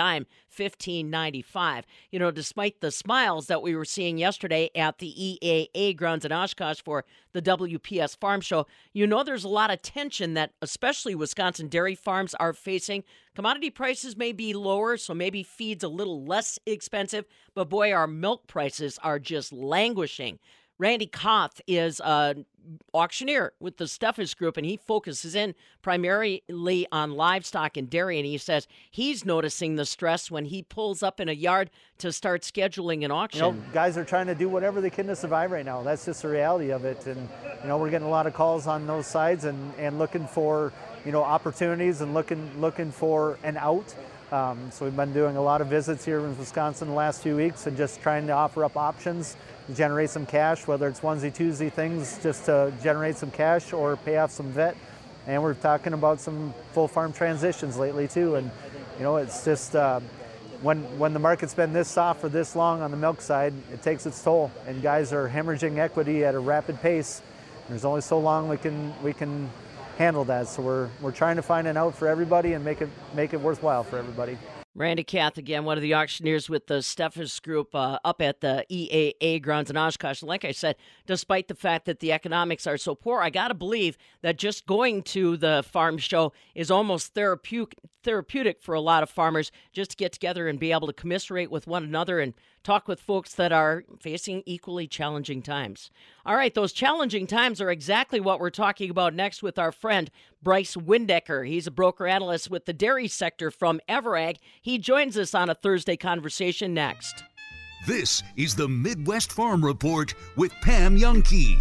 [SPEAKER 4] fifteen ninety-five. You know, despite the smiles that we were seeing yesterday at the E A A grounds in Oshkosh for the W P S Farm Show, you know there's a lot of tension that especially Wisconsin dairy farms are facing. Commodity prices may be lower, so maybe feed's a little less expensive, but boy, our milk prices are just languishing. Randy Koth is an auctioneer with the Steffes Group, and he focuses in primarily on livestock and dairy, and he says he's noticing the stress when he pulls up in a yard to start scheduling an auction.
[SPEAKER 6] You know, guys are trying to do whatever they can to survive right now. That's just the reality of it, and you know, we're getting a lot of calls on those sides and, and looking for, you know, opportunities and looking looking for an out. Um, so we've been doing a lot of visits here in Wisconsin the last few weeks and just trying to offer up options to generate some cash, whether it's onesie, twosie things just to generate some cash or pay off some vet. And we're talking about some full farm transitions lately too. And you know, it's just uh, when when the market's been this soft for this long on the milk side, it takes its toll. And guys are hemorrhaging equity at a rapid pace. There's only so long we can we can handle that. So we're we're trying to find an out for everybody and make it make it worthwhile for everybody.
[SPEAKER 4] Randy Kath, again, one of the auctioneers with the Steffes Group uh, up at the E A A grounds in Oshkosh. And like I said, despite the fact that the economics are so poor, I got to believe that just going to the farm show is almost therapeutic, therapeutic for a lot of farmers, just to get together and be able to commiserate with one another and talk with folks that are facing equally challenging times. All right, those challenging times are exactly what we're talking about next with our friend Bryce Windecker. He's a broker analyst with the dairy sector from Everag. He joins us on a Thursday conversation next.
[SPEAKER 12] This is the Midwest Farm Report with Pam Jahnke.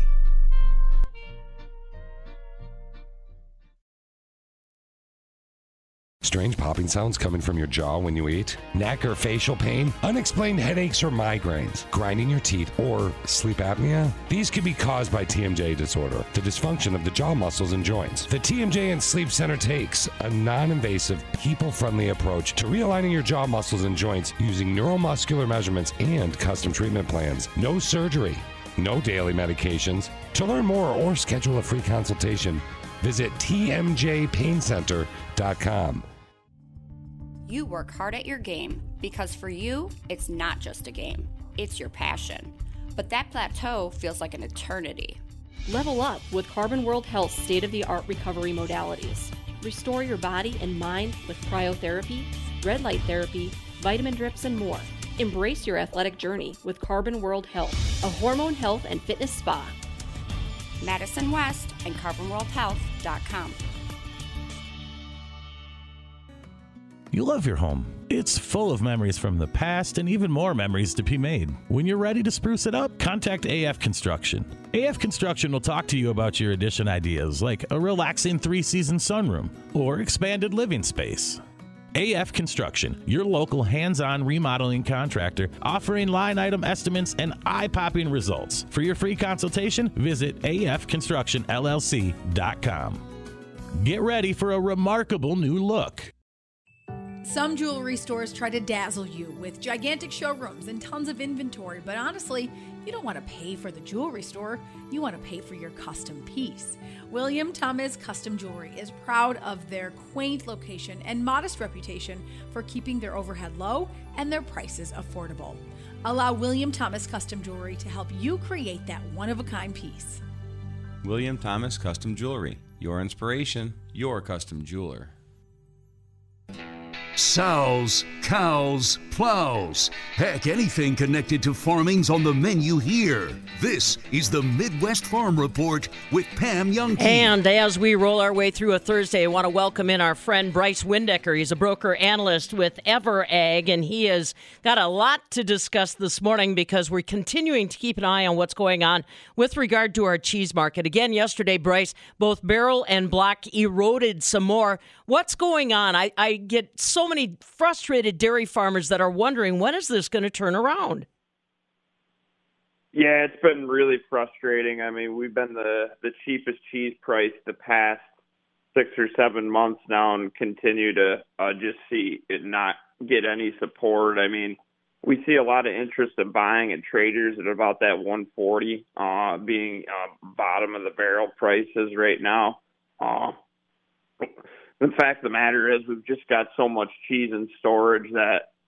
[SPEAKER 22] Strange popping sounds coming from your jaw when you eat? Neck or facial pain? Unexplained headaches or migraines? Grinding your teeth or sleep apnea? These could be caused by T M J disorder, the dysfunction of the jaw muscles and joints. The T M J and Sleep Center takes a non-invasive, people-friendly approach to realigning your jaw muscles and joints using neuromuscular measurements and custom treatment plans. No surgery, no daily medications. To learn more or schedule a free consultation, visit T M J pain center dot com.
[SPEAKER 27] You work hard at your game because for you, it's not just a game, it's your passion. But that plateau feels like an eternity.
[SPEAKER 28] Level up with Carbon World Health's state-of-the-art recovery modalities. Restore your body and mind with cryotherapy, red light therapy, vitamin drips, and more. Embrace your athletic journey with Carbon World Health, a hormone health and fitness spa.
[SPEAKER 27] Madison West and carbon world health dot com.
[SPEAKER 21] You love your home. It's full of memories from the past and even more memories to be made. When you're ready to spruce it up, contact A F Construction. A F Construction will talk to you about your addition ideas like a relaxing three-season sunroom or expanded living space. A F Construction, your local hands-on remodeling contractor, offering line item estimates and eye-popping results. For your free consultation, visit A F construction L L C dot com. Get ready for a remarkable new look.
[SPEAKER 2] Some jewelry stores try to dazzle you with gigantic showrooms and tons of inventory, but honestly, you don't want to pay for the jewelry store. You want to pay for your custom piece. William Thomas Custom Jewelry is proud of their quaint location and modest reputation for keeping their overhead low and their prices affordable. Allow William Thomas Custom Jewelry to help you create that one-of-a-kind piece.
[SPEAKER 3] William Thomas Custom Jewelry, your inspiration, your custom jeweler.
[SPEAKER 12] Sows, cows, plows. Heck, anything connected to farming's on the menu here. This is the Midwest Farm Report with Pam Jahnke.
[SPEAKER 4] And as we roll our way through a Thursday, I want to welcome in our friend Bryce Windecker. He's a broker analyst with Everag, and he has got a lot to discuss this morning because we're continuing to keep an eye on what's going on with regard to our cheese market. Again, yesterday, Bryce, both barrel and block eroded some more. What's going on? I, I get so many frustrated dairy farmers that are wondering, when is this going to turn around?
[SPEAKER 13] Yeah, it's been really frustrating. I mean, we've been the, the cheapest cheese price the past six or seven months now and continue to uh, just see it not get any support. I mean, we see a lot of interest in buying at traders at about that one forty, uh, being uh, bottom of the barrel prices right now. Uh, the fact of the matter is we've just got so much cheese in storage that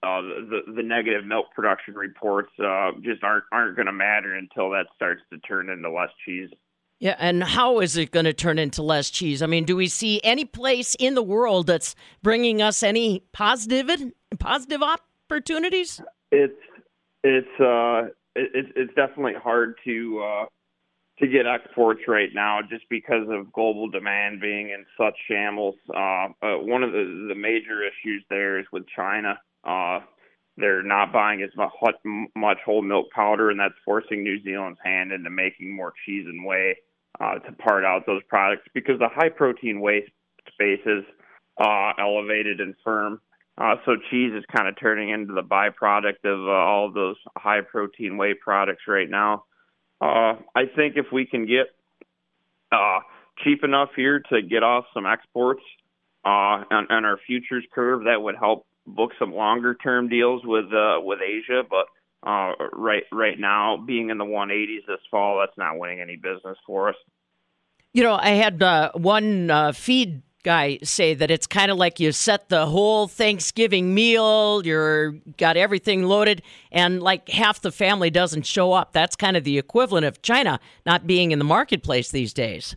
[SPEAKER 13] uh, the the negative milk production reports uh, just aren't aren't going to matter until that starts to turn into less cheese.
[SPEAKER 4] Yeah, and how is it going to turn into less cheese? I mean, do we see any place in the world that's bringing us any positive positive opportunities?
[SPEAKER 13] It's it's uh it's it's definitely hard to uh, to get exports right now just because of global demand being in such shambles. Uh, uh, one of the the major issues there is with China. Uh, they're not buying as much, much whole milk powder, and that's forcing New Zealand's hand into making more cheese and whey uh, to part out those products because the high protein whey space is uh, elevated and firm. Uh, so cheese is kind of turning into the byproduct of uh, all of those high protein whey products right now. Uh, I think if we can get uh, cheap enough here to get off some exports uh, on, on our futures curve, that would help book some longer term deals with uh, with Asia. But uh, right right now, being in the one eighties this fall, that's not winning any business for us.
[SPEAKER 4] You know, I had uh, one uh, feed guy say that it's kind of like you set the whole Thanksgiving meal, you're got everything loaded, and like half the family doesn't show up. That's kind of the equivalent of China not being in the marketplace these days.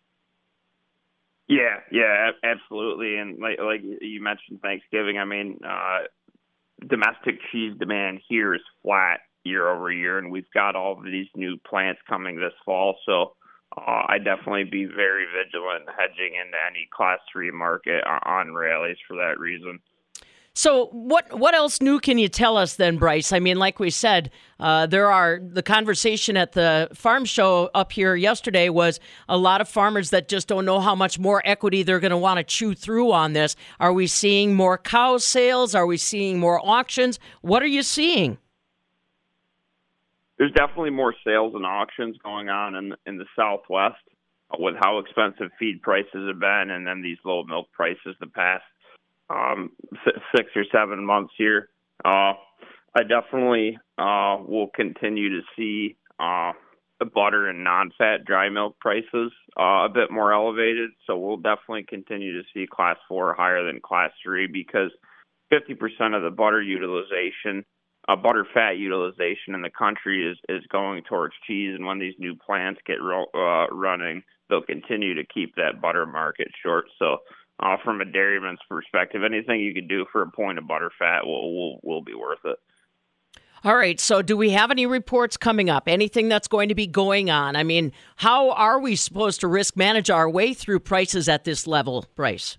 [SPEAKER 13] Yeah, yeah, absolutely. And like like you mentioned Thanksgiving, I mean, uh, domestic cheese demand here is flat year over year, and we've got all of these new plants coming this fall, so Uh, I definitely be very vigilant hedging into any class three market on rallies for that reason.
[SPEAKER 4] So what what else new can you tell us then, Bryce? I mean, like we said, uh, there are the conversation at the farm show up here yesterday was a lot of farmers that just don't know how much more equity they're going to want to chew through on this. Are we seeing more cow sales? Are we seeing more auctions? What are you seeing?
[SPEAKER 13] There's definitely more sales and auctions going on in in the Southwest with how expensive feed prices have been, and then these low milk prices the past um, six or seven months here. Uh, I definitely uh, will continue to see uh, the butter and non-fat dry milk prices uh, a bit more elevated. So we'll definitely continue to see class four higher than class three because fifty percent of the butter utilization Uh, butter fat utilization in the country is, is going towards cheese, and when these new plants get ro- uh, running, they'll continue to keep that butter market short. So, uh, from a dairyman's perspective, anything you can do for a point of butter fat will will, will be worth it.
[SPEAKER 4] All right, so do we have any reports coming up? Anything that's going to be going on? I mean, how are we supposed to risk manage our way through prices at this level, Bryce?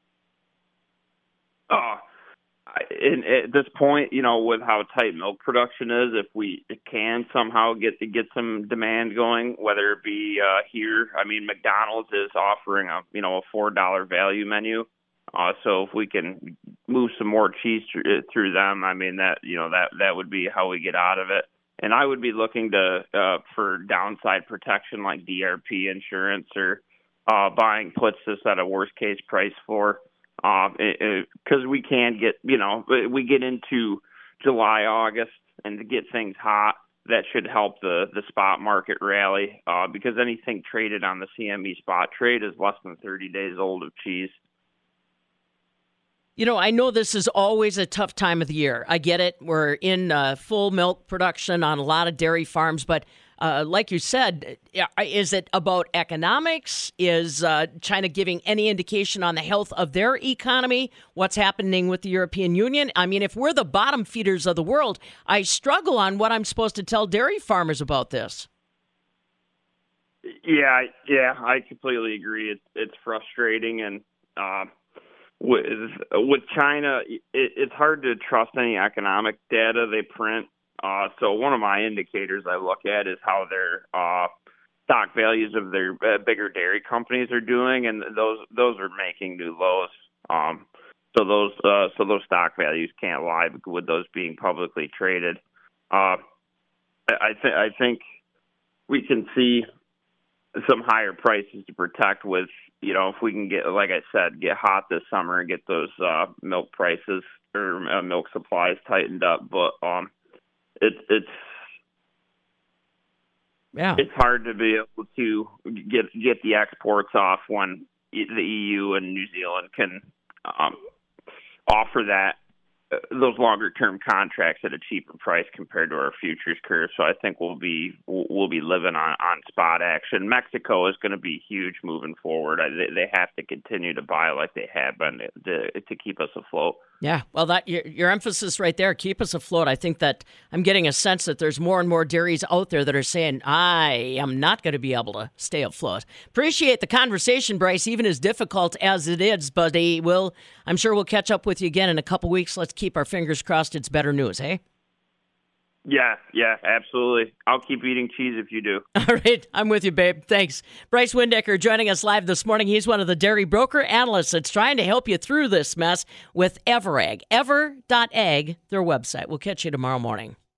[SPEAKER 13] Uh, In, at this point, you know, with how tight milk production is, if we can somehow get to get some demand going, whether it be uh, here, I mean, McDonald's is offering a you know a four dollar value menu, uh, so if we can move some more cheese th- through them, I mean that you know that that would be how we get out of it. And I would be looking to uh, for downside protection like D R P insurance or uh, buying puts this at a worst case price for. Because uh, we can get, you know, we get into July, August, and to get things hot, that should help the, the spot market rally. Uh, because anything traded on the C M E spot trade is less than thirty days old of cheese.
[SPEAKER 4] You know, I know this is always a tough time of the year. I get it. We're in uh, full milk production on a lot of dairy farms, but Uh, like you said, is it about economics? Is uh, China giving any indication on the health of their economy? What's happening with the European Union? I mean, if we're the bottom feeders of the world, I struggle on what I'm supposed to tell dairy farmers about this.
[SPEAKER 13] Yeah, yeah, I completely agree. It's it's frustrating, and uh, with with China, it, it's hard to trust any economic data they print. Uh, so one of my indicators I look at is how their uh, stock values of their uh, bigger dairy companies are doing, and those those are making new lows. Um, so those uh, so those stock values can't lie with those being publicly traded. Uh, I think I think we can see some higher prices to protect with, you know, if we can get, like I said, get hot this summer and get those uh, milk prices or uh, milk supplies tightened up, but. Um, It, it's
[SPEAKER 4] yeah.
[SPEAKER 13] It's hard to be able to get get the exports off when the E U and New Zealand can um, offer that those longer term contracts at a cheaper price compared to our futures curve. So I think we'll be we'll be living on, on spot action. Mexico is going to be huge moving forward. They, they have to continue to buy like they have been to, to keep us afloat.
[SPEAKER 4] Yeah, well, that your, your emphasis right there, keep us afloat. I think that I'm getting a sense that there's more and more dairies out there that are saying, I am not going to be able to stay afloat. Appreciate the conversation, Bryce, even as difficult as it is, but uh, we'll, I'm sure we'll catch up with you again in a couple weeks. Let's keep our fingers crossed it's better news, hey?
[SPEAKER 13] Yeah, yeah, absolutely. I'll keep eating cheese if you do.
[SPEAKER 4] All right, I'm with you, babe. Thanks. Bryce Windecker joining us live this morning. He's one of the dairy broker analysts that's trying to help you through this mess with EverAg. Ever dot ag, their website. We'll catch you tomorrow morning.